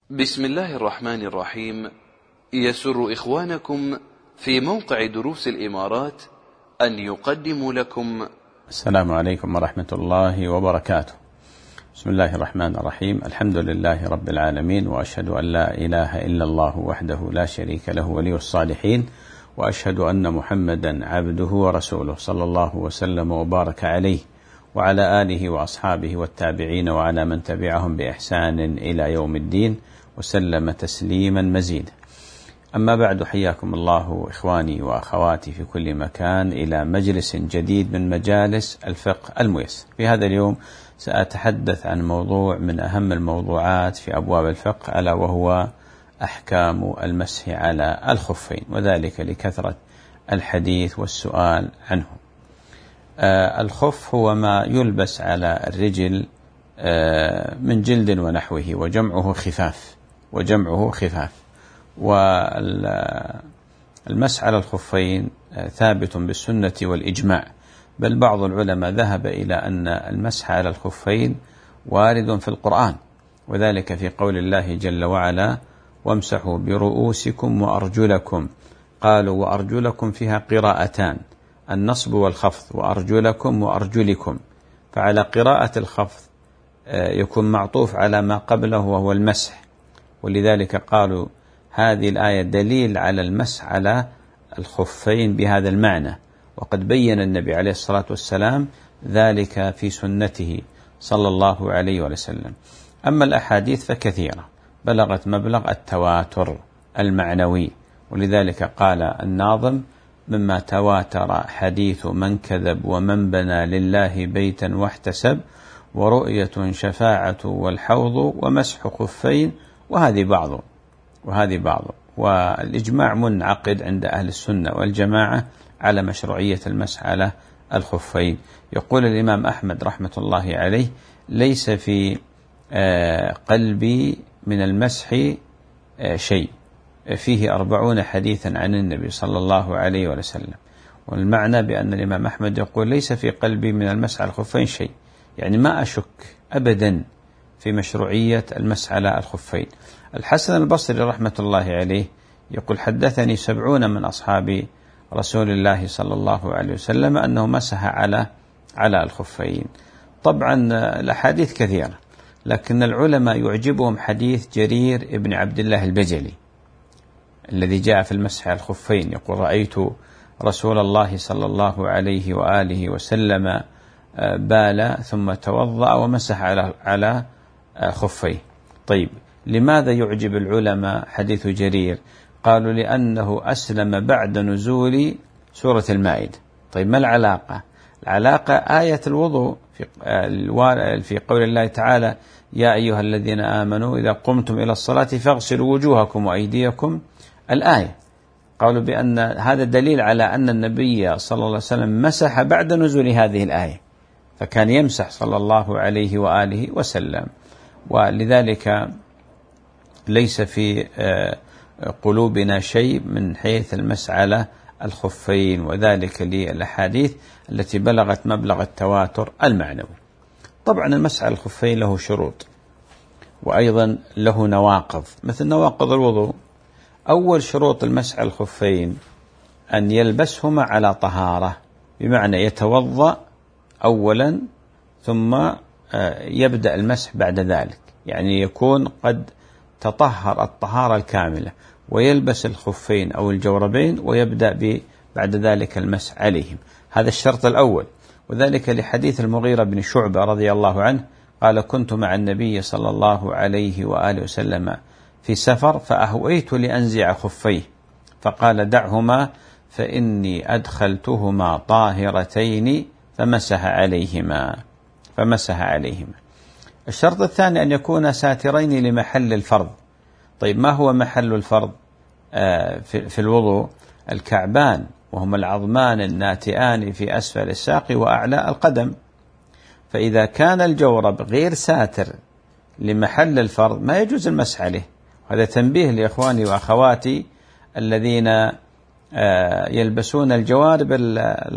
بسم الله الرحمن الرحيم. يسر إخوانكم في موقع دروس الإمارات أن يقدموا لكم السلام عليكم ورحمة الله وبركاته. بسم الله الرحمن الرحيم. الحمد لله رب العالمين، وأشهد أن لا إله إلا الله وحده لا شريك له ولي الصالحين، وأشهد أن محمدا عبده ورسوله صلى الله وسلم وبارك عليه وعلى آله وأصحابه والتابعين وعلى من تبعهم بإحسان إلى يوم الدين وسلم تسليما مزيدا. أما بعد، حياكم الله إخواني وأخواتي في كل مكان إلى مجلس جديد من مجالس الفقه الميسر. في هذا اليوم سأتحدث عن موضوع من أهم الموضوعات في أبواب الفقه، ألا وهو أحكام المسح على الخفين، وذلك لكثرة الحديث والسؤال عنه. الخف هو ما يلبس على الرجل من جلد ونحوه، وجمعه خفاف. والمسح على الخفين ثابت بالسنة والإجماع، بل بعض العلماء ذهب إلى أن المسح على الخفين وارد في القرآن، وذلك في قول الله جل وعلا: وامسحوا برؤوسكم وأرجلكم. قالوا وأرجلكم فيها قراءتان، النصب والخفض، وأرجلكم وأرجلكم. فعلى قراءة الخفض يكون معطوف على ما قبله وهو المسح، ولذلك قالوا هذه الآية دليل على المسح على الخفين بهذا المعنى، وقد بين النبي عليه الصلاة والسلام ذلك في سنته صلى الله عليه وسلم. أما الأحاديث فكثيرة، بلغت مبلغ التواتر المعنوي، ولذلك قال الناظم: مما تواتر حديث من كذب، ومن بنى لله بيتا واحتسب، ورؤية شفاعة والحوض، ومسح خفين، وهذه بعض. والإجماع منعقد عند أهل السنة والجماعة على مشروعية المسح على الخفين. يقول الإمام أحمد رحمة الله عليه: ليس في قلبي من المسح شيء، فيه 40 حديثا عن النبي صلى الله عليه وسلم. والمعنى بأن الإمام أحمد يقول ليس في قلبي من المسح على الخفين شيء، يعني ما أشك أبدا في مشروعية المسح على الخفين. الحسن البصري رحمة الله عليه يقول: حدثني 70 من أصحاب رسول الله صلى الله عليه وسلم أنه مسح على الخفين. طبعا الأحاديث كثيرة، لكن العلماء يعجبهم حديث جرير ابن عبد الله البجلي الذي جاء في المسح على الخفين. يقول: رأيت رسول الله صلى الله عليه وآله وسلم بال ثم توضأ ومسح على خفيه. طيب، لماذا يعجب العلماء حديث جرير؟ قالوا: لأنه أسلم بعد نزول سورة المائدة. طيب، ما العلاقة؟ العلاقة آية الوضوء في قول الله تعالى: يا أيها الذين آمنوا إذا قمتم إلى الصلاة فاغسلوا وجوهكم وأيديكم، الآية. قالوا بأن هذا دليل على أن النبي صلى الله عليه وسلم مسح بعد نزول هذه الآية، فكان يمسح صلى الله عليه وآله وسلم. ولذلك ليس في قلوبنا شيء من حيث المسح على الخفين، وذلك للأحاديث التي بلغت مبلغ التواتر المعنوي. طبعا المسح على الخفين له شروط، وأيضا له نواقض مثل نواقض الوضوء. أول شروط المسح على الخفين أن يلبسهما على طهارة، بمعنى يتوضأ أولا ثم يبدأ المسح بعد ذلك، يعني يكون قد تطهر الطهارة الكاملة، ويلبس الخفين أو الجوربين ويبدأ بعد ذلك المسح عليهم. هذا الشرط الأول، وذلك لحديث المغيرة بن شعبة رضي الله عنه قال: كنت مع النبي صلى الله عليه وآله وسلم في سفر، فأهويت لأنزع خفيه، فقال: دعهما فإني أدخلتهما طاهرتين، فمسح عليهما. الشرط الثاني أن يكون ساترين لمحل الفرض. طيب، ما هو محل الفرض في الوضوء؟ الكعبان، وهما العظمان الناتئان في أسفل الساق وأعلى القدم. فإذا كان الجورب غير ساتر لمحل الفرض ما يجوز المسح عليه. هذا تنبيه لإخواني وأخواتي الذين يلبسون الجوارب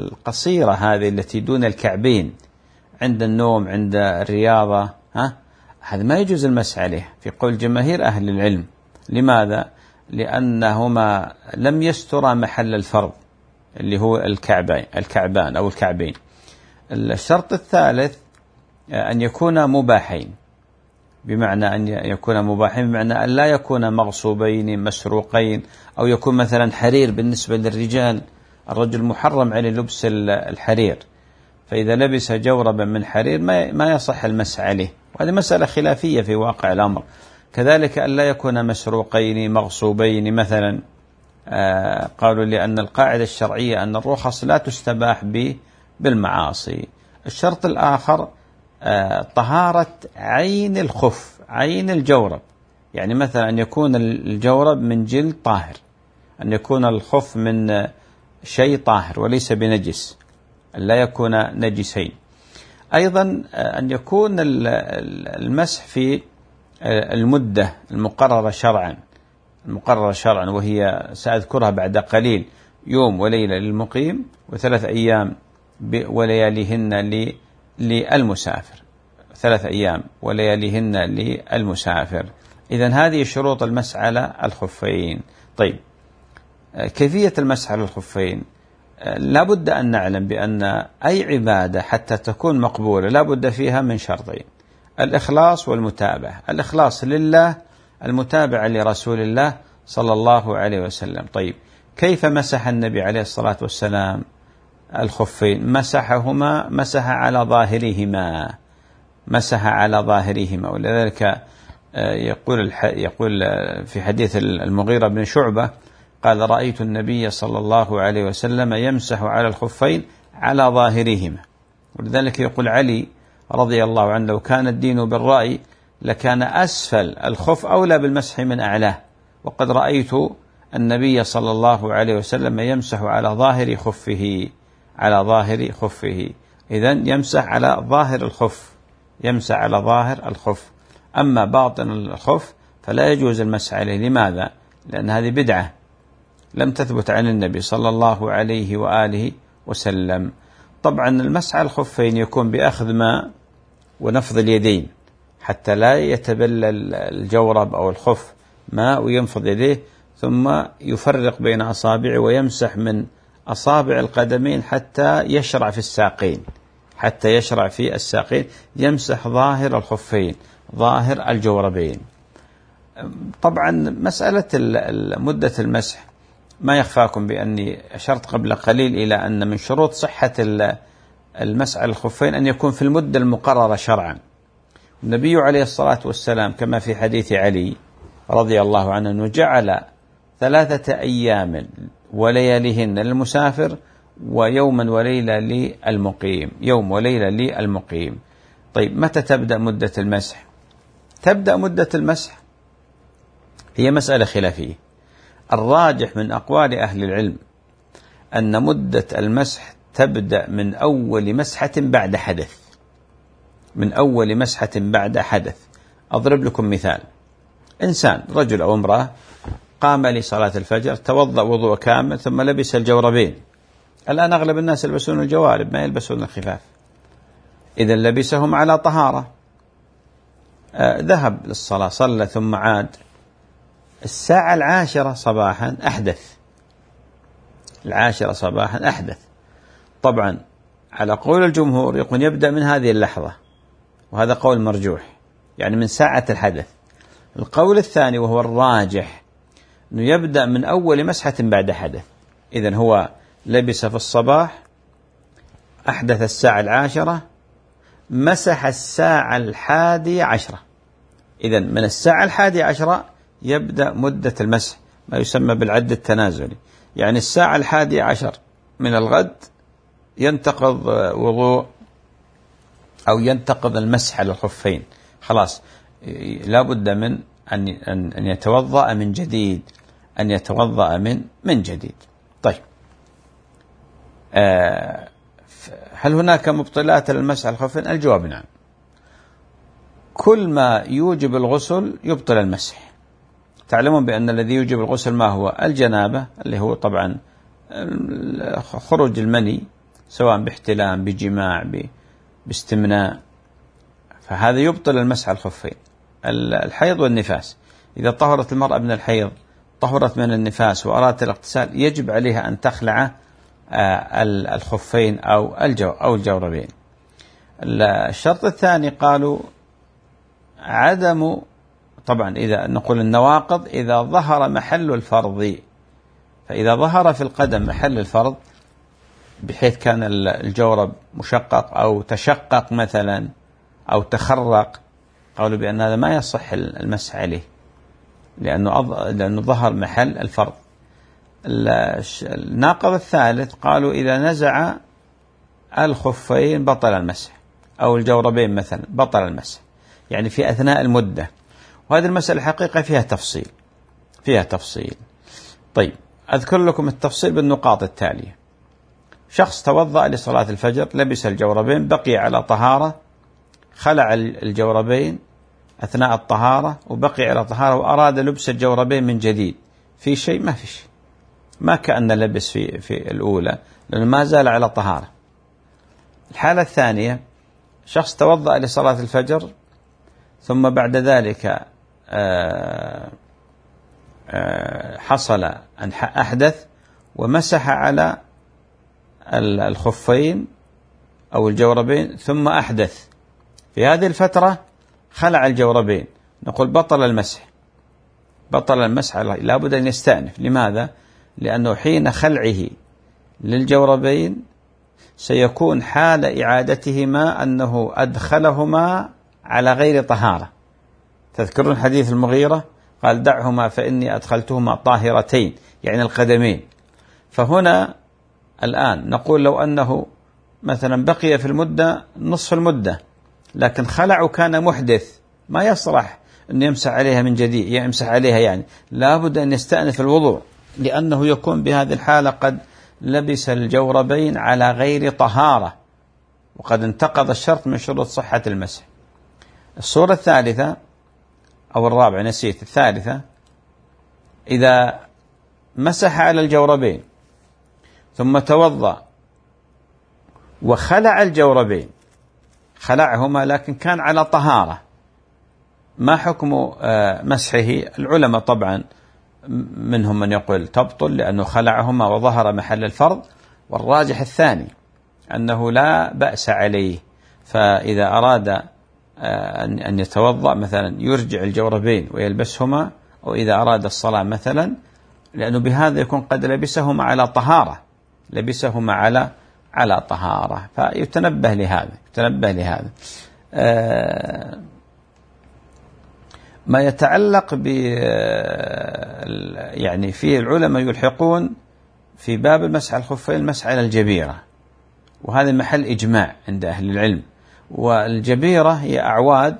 القصيرة هذه التي دون الكعبين عند النوم، عند الرياضة، هذا ما يجوز المسح عليه في قول جماهير أهل العلم. لماذا؟ لأنهما لم يسترا محل الفرض اللي هو الكعبان أو الكعبين. الشرط الثالث أن يكون مباحين، بمعنى أن يكون مباحين بمعنى أن لا يكون مغصوبين مسروقين، أو يكون مثلا حرير. بالنسبة للرجال الرجل محرم عليه لبس الحرير، فإذا لبس جوربا من حرير ما يصح المسح عليه، وهذه مسألة خلافية في واقع الأمر. كذلك أن لا يكون مسروقين مغصوبين مثلا، قالوا لأن القاعدة الشرعية أن الرخص لا تستباح بالمعاصي. الشرط الآخر طهارة عين الخف، عين الجورب، يعني مثلا أن يكون الجورب من جلد طاهر، أن يكون الخف من شيء طاهر وليس بنجس، أن لا يكون نجسين. أيضا أن يكون المسح في المدة المقررة شرعا، وهي سأذكرها بعد قليل، يوم وليلة للمقيم، و3 أيام ولياليهن للمسافر، 3 أيام ولياليهن للمسافر. إذن هذه شروط المسح على الخفين. طيب، كيفية المسح على الخفين؟ لا بد أن نعلم بأن أي عبادة حتى تكون مقبولة لا بد فيها من شرطين: الإخلاص والمتابعة. الإخلاص لله، المتابعة لرسول الله صلى الله عليه وسلم. طيب، كيف مسح النبي عليه الصلاة والسلام الخفين؟ مسح على ظاهرهما، ولذلك يقول في حديث المغيرة بن شعبة قال: رأيت النبي صلى الله عليه وسلم يمسح على الخفين على ظاهرهما. ولذلك يقول علي رضي الله عنه: لو كان الدين بالرأي لكان أسفل الخف أولى بالمسح من أعلاه، وقد رأيت النبي صلى الله عليه وسلم يمسح على ظاهر خفه. إذن يمسح على ظاهر الخف، أما باطن الخف فلا يجوز المسح عليه. لماذا؟ لأن هذه بدعة لم تثبت عن النبي صلى الله عليه وآله وسلم. طبعا المسح على الخفين يكون بأخذ ماء ونفض اليدين حتى لا يتبلل الجورب أو الخف ماء، وينفض يديه ثم يفرق بين أصابعه ويمسح من أصابع القدمين حتى يشرع في الساقين، يمسح ظاهر الخفين، ظاهر الجوربين. طبعا مسألة مدة المسح ما يخفاكم بأني أشرت قبل قليل إلى أن من شروط صحة المسح على الخفين أن يكون في المدة المقررة شرعا. النبي عليه الصلاة والسلام كما في حديث علي رضي الله عنه أنه جعل 3 أيام ولياليهن للمسافر، ويوما وليلة للمقيم. طيب، متى تبدأ مدة المسح؟ تبدأ مدة المسح هي مسألة خلافية. الراجح من أقوال أهل العلم أن مدة المسح تبدأ من أول مسحة بعد حدث. أضرب لكم مثال: إنسان رجل أو امرأة قام لصلاة الفجر، توضأ وضوء كامل ثم لبس الجوربين. الآن أغلب الناس يلبسون الجوارب، ما يلبسون الخفاف، إذا لبسهم على طهارة. ذهب للصلاة، صلى ثم عاد، الساعة 10 صباحا أحدث. طبعا على قول الجمهور يقول يبدأ من هذه اللحظة، وهذا قول مرجوح، يعني من ساعة الحدث. القول الثاني وهو الراجح أنه يبدأ من أول مسحة بعد حدث. إذن هو لبس في الصباح، أحدث الساعة 10، مسح الساعة 11، إذن من الساعة 11 يبدأ مدة المسح، ما يسمى بالعد التنازلي. يعني الساعة 11 من الغد ينتقض وضوء أو ينتقض المسح على الخفين، خلاص لا بد من أن يتوضأ من جديد. طيب، هل هناك مبطلات للمسح على الخفين؟ الجواب نعم. كل ما يوجب الغسل يبطل المسح. تعلمون بأن الذي يوجب الغسل ما هو؟ الجنابة، اللي هو طبعا خروج المني، سواء باحتلام، بجماع، باستمناء، فهذا يبطل المسح على الخفين. الحيض والنفاس، إذا طهرت المرأة من الحيض طهرت من النفاس وأرادت الاغتسال يجب عليها أن تخلع الخفين أو الجوربين. الشرط الثاني قالوا عدم، طبعا إذا نقول النواقض إذا ظهر محل الفرض، فإذا ظهر في القدم محل الفرض بحيث كان الجورب مشقق أو تشقق مثلا أو تخرق، قالوا بأن هذا ما يصح المسح عليه لأنه ظهر محل الفرض. الناقض الثالث قالوا إذا نزع الخفين بطل المسح، أو الجوربين مثلا بطل المسح، يعني في أثناء المدة. وهذه المسألة الحقيقة فيها تفصيل. طيب أذكر لكم التفصيل بالنقاط التالية. شخص توضأ لصلاة الفجر، لبس الجوربين، بقي على طهارة، خلع الجوربين أثناء الطهارة وبقي على طهارة وأراد لبس الجوربين من جديد، في شيء؟ ما في شيء، ما كأن لبس في الأولى لأنه ما زال على طهارة. الحالة الثانية شخص توضأ لصلاة الفجر ثم بعد ذلك حصل أن أحدث ومسح على الخفين أو الجوربين ثم أحدث، في هذه الفترة خلع الجوربين، نقول بطل المسح لا بد أن يستأنف. لماذا؟ لأنه حين خلعه للجوربين سيكون حال إعادتهما أنه أدخلهما على غير طهارة. تذكرون حديث المغيرة قال دعهما فإني أدخلتهما طاهرتين، يعني القدمين. فهنا الآن نقول لو أنه مثلا بقي في المدة نصف المدة لكن خلع وكان محدث، ما يصلح أن يمسح عليها من جديد، يمسح عليها يعني لابد أن يستأنف الوضوء، لأنه يكون بهذه الحالة قد لبس الجوربين على غير طهارة وقد انتقض الشرط من شروط صحة المسح. الصورة الثالثة أو الرابعة نسيت، الثالثة إذا مسح على الجوربين ثم توضأ وخلع الجوربين، خلعهما لكن كان على طهارة، ما حكم مسحه؟ العلماء طبعا منهم من يقول تبطل لأنه خلعهما وظهر محل الفرض، والراجح الثاني أنه لا بأس عليه. فإذا أراد أن يتوضأ مثلا يرجع الجوربين ويلبسهما، أو إذا أراد الصلاة مثلا، لأنه بهذا يكون قد لبسهما على طهارة، فيتنبه لهذا. ما يتعلق يعني في العلماء يلحقون في باب المسح على الخفين المسح على الجبيرة، وهذا محل إجماع عند أهل العلم. والجبيرة هي أعواد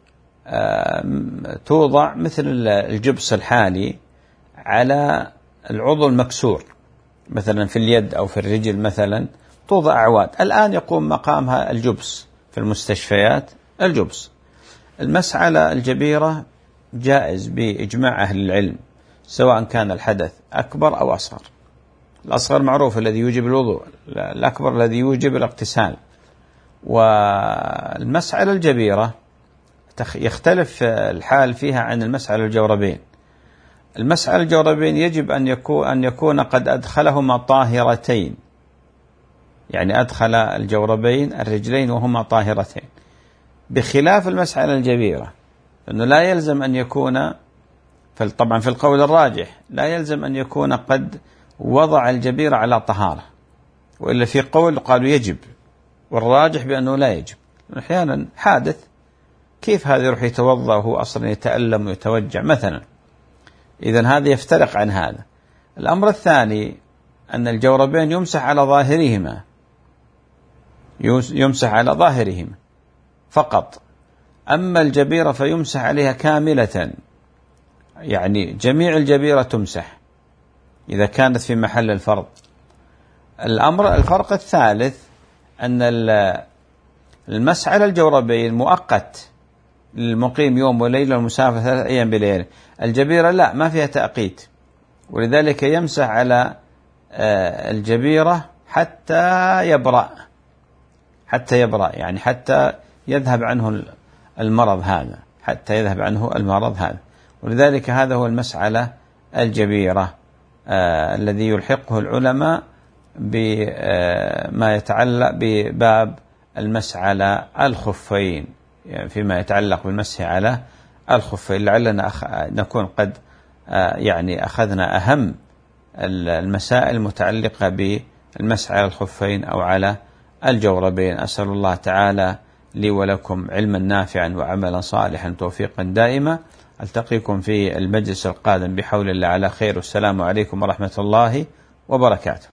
توضع مثل الجبس الحالي على العضو المكسور، مثلا في اليد أو في الرجل مثلا توضع أعواد، الآن يقوم مقامها الجبس في المستشفيات. الجبس المسح على الجبيرة جائز بإجماع أهل العلم، سواء كان الحدث أكبر أو أصغر. الأصغر معروف الذي يوجب الوضوء، الأكبر الذي يوجب الاغتسال. والمسح على الجبيرة يختلف الحال فيها عن المسح على الجوربين. المسح على الجوربين يجب أن يكون قد أدخلهما طاهرتين، يعني أدخل الجوربين الرجلين وهما طاهرتين، بخلاف المسح على الجبيرة أنه لا يلزم أن يكون، طبعا في القول الراجح لا يلزم أن يكون قد وضع الجبيرة على طهارة، وإلا في قول قالوا يجب، والراجح بأنه لا يجب. أحيانا حادث كيف هذا يروح يتوضأ وهو أصلا يتألم ويتوجع مثلا، إذن هذا يفترق عن هذا. الأمر الثاني أن الجوربين يمسح على ظاهرهما فقط، أما الجبيرة فيمسح عليها كاملة، يعني جميع الجبيرة تمسح إذا كانت في محل الفرض. الفرق الثالث أن المسح على الجوربين مؤقت للمقيم يوم وليلة والمسافر 3 أيام بليالي، الجبيرة لا، ما فيها تأقيت، ولذلك يمسح على الجبيرة حتى يبرأ، يعني حتى يذهب عنه المرض هذا، حتى يذهب عنه المرض هذا. ولذلك هذا هو المسألة الجبيرة الذي يلحقه العلماء بما يتعلق بباب المسح على الخفين، يعني فيما يتعلق بالمسح على الخفين. لعلنا نكون قد يعني أخذنا أهم المسائل المتعلقة بالمسح على الخفين أو على الجوربين. أسأل الله تعالى لي ولكم علما نافعا وعملا صالحا توفيقا دائما. ألتقيكم في المجلس القادم بحول الله على خير، والسلام عليكم ورحمة الله وبركاته.